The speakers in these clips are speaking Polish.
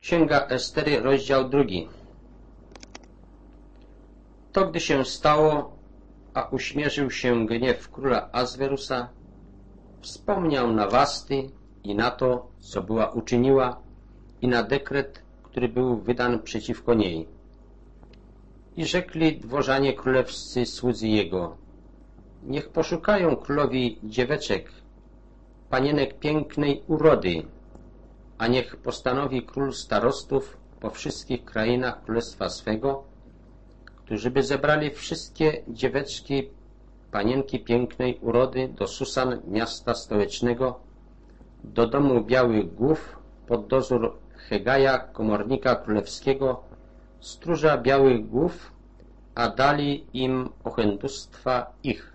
Księga Estery, rozdział 2. To gdy się stało, a uśmierzył się gniew króla Ahaswerusa, wspomniał na Wasty i na to, co była uczyniła, i na dekret, który był wydan przeciwko niej. I rzekli dworzanie królewscy słudzy jego: niech poszukają królowi dzieweczek, panienek pięknej urody, a niech postanowi król starostów po wszystkich krainach królestwa swego, którzy by zebrali wszystkie dzieweczki, panienki pięknej urody do Susan, miasta stołecznego, do domu białych głów, pod dozór Hegaja, komornika królewskiego, stróża białych głów, a dali im ochendustwa ich.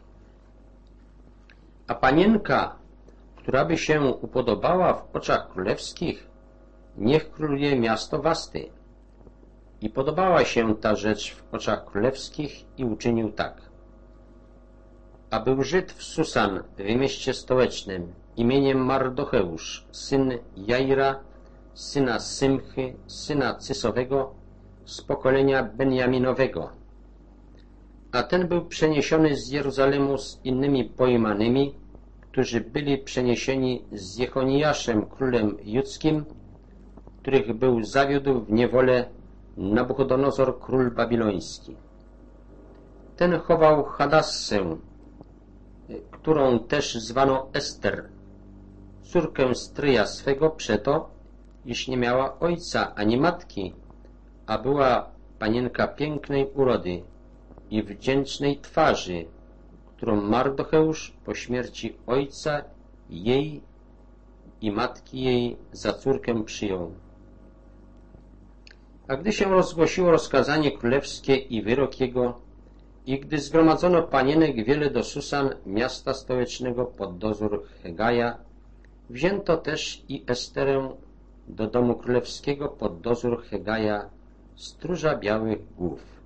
A panienka, która by się upodobała w oczach królewskich, niech króluje miasto Wasty. I podobała się ta rzecz w oczach królewskich i uczynił tak. A był Żyd w Susan, w mieście stołecznym, imieniem Mardocheusz, syn Jaira, syna Symchy, syna Cysowego, z pokolenia Benjaminowego. A ten był przeniesiony z Jeruzalemu z innymi pojmanymi, którzy byli przeniesieni z Jechoniaszem, królem judzkim, których był zawiódł w niewolę Nabuchodonozor, król babiloński. Ten chował Hadassę, którą też zwano Ester, córkę stryja swego, przeto, iż nie miała ojca ani matki, a była panienka pięknej urody i wdzięcznej twarzy, którą Mardocheusz po śmierci ojca jej i matki jej za córkę przyjął. A gdy się rozgłosiło rozkazanie królewskie i wyrok jego, i gdy zgromadzono panienek wiele do Susan, miasta stołecznego, pod dozór Hegaja, wzięto też i Esterę do domu królewskiego pod dozór Hegaja, stróża białych głów.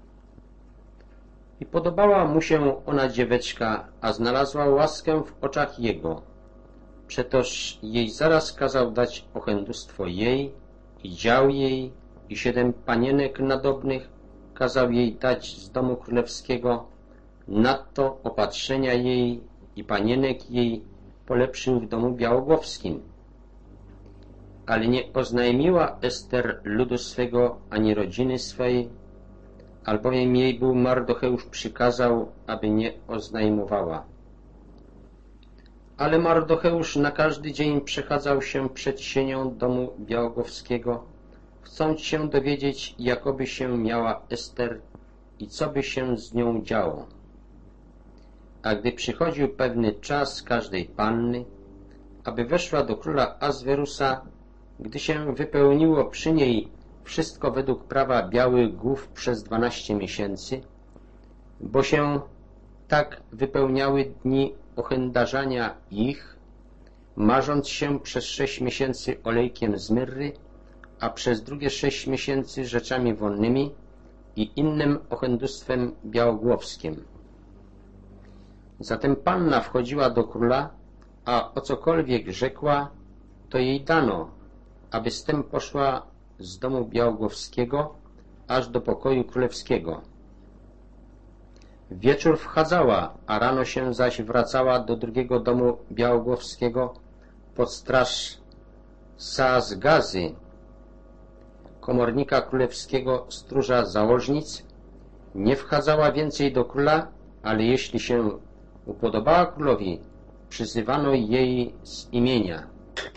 I podobała mu się ona dzieweczka, a znalazła łaskę w oczach jego. Przetoż jej zaraz kazał dać ochendustwo jej i dział jej i 7 panienek nadobnych kazał jej dać z domu królewskiego, nadto opatrzenia jej i panienek jej polepszył w domu białogłowskim. Ale nie oznajmiła Ester ludu swego ani rodziny swej, albowiem jej był Mardocheusz przykazał, aby nie oznajmowała. Ale Mardocheusz na każdy dzień przechadzał się przed sienią domu białogłowskiego, chcąc się dowiedzieć, jakoby się miała Ester i co by się z nią działo. A gdy przychodził pewny czas każdej panny, aby weszła do króla Ahaswerusa, gdy się wypełniło przy niej wszystko według prawa białych głów przez 12 miesięcy, bo się tak wypełniały dni ochendarzania ich, marząc się przez 6 miesięcy olejkiem z myrry, a przez drugie 6 miesięcy rzeczami wonnymi i innym ochendustwem białogłowskim. Zatem panna wchodziła do króla, a o cokolwiek rzekła, to jej dano, aby z tym poszła z domu białogłowskiego aż do pokoju królewskiego. W wieczór wchadzała, a rano się zaś wracała do drugiego domu białogłowskiego pod straż Saasgazy, komornika królewskiego, stróża założnic. Nie wchadzała więcej do króla, ale jeśli się upodobała królowi, przyzywano jej z imienia.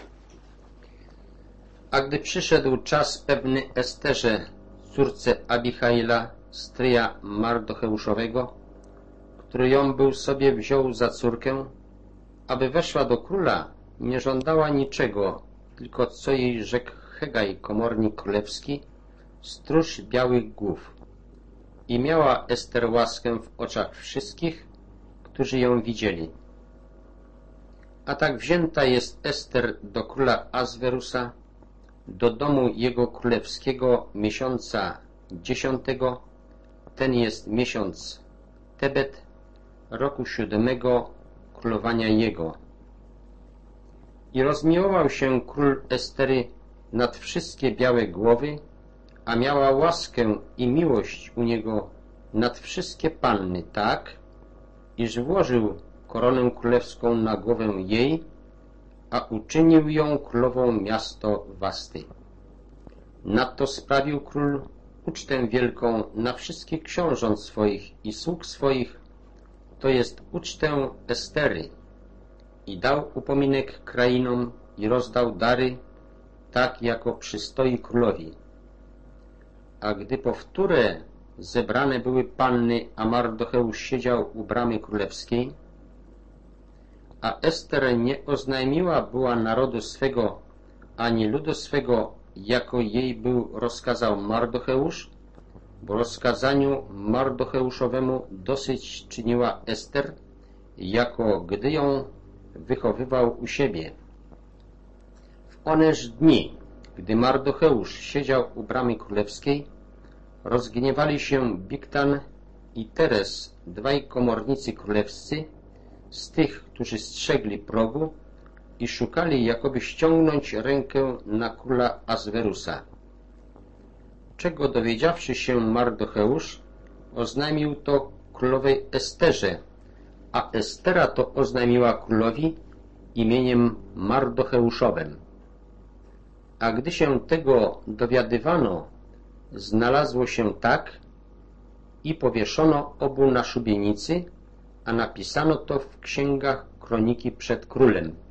A gdy przyszedł czas pewny Esterze, córce Abihaila, stryja Mardocheuszowego, który ją był sobie wziął za córkę, aby weszła do króla, nie żądała niczego, tylko co jej rzekł Hegaj, komornik królewski, stróż białych głów. I miała Ester łaskę w oczach wszystkich, którzy ją widzieli. A tak wzięta jest Ester do króla Ahaswerusa, do domu jego królewskiego miesiąca 10, ten jest miesiąc Tebet, roku 7 królowania jego. I rozmiłował się król Estery nad wszystkie białe głowy, a miała łaskę i miłość u niego nad wszystkie panny, tak, iż włożył koronę królewską na głowę jej, a uczynił ją królową miasto Wasty. Nadto sprawił król ucztę wielką na wszystkich książąt swoich i sług swoich, to jest ucztę Estery, i dał upominek krainom i rozdał dary, tak jako przystoi królowi. A gdy powtórę zebrane były panny, a Mardocheusz siedział u bramy królewskiej, a Ester nie oznajmiła była narodu swego, ani ludu swego, jako jej był rozkazał Mardocheusz, bo rozkazaniu Mardocheuszowemu dosyć czyniła Ester, jako gdy ją wychowywał u siebie. W oneż dni, gdy Mardocheusz siedział u bramy królewskiej, rozgniewali się Bigtan i Teres, dwaj komornicy królewscy, z tych, którzy strzegli progu i szukali, jakoby ściągnąć rękę na króla Azwerusa. Czego dowiedziawszy się Mardocheusz, oznajmił to królowej Esterze, a Estera to oznajmiła królowi imieniem Mardocheuszowym. A gdy się tego dowiadywano, znalazło się tak i powieszono obu na szubienicy, a napisano to w księgach kroniki przed królem.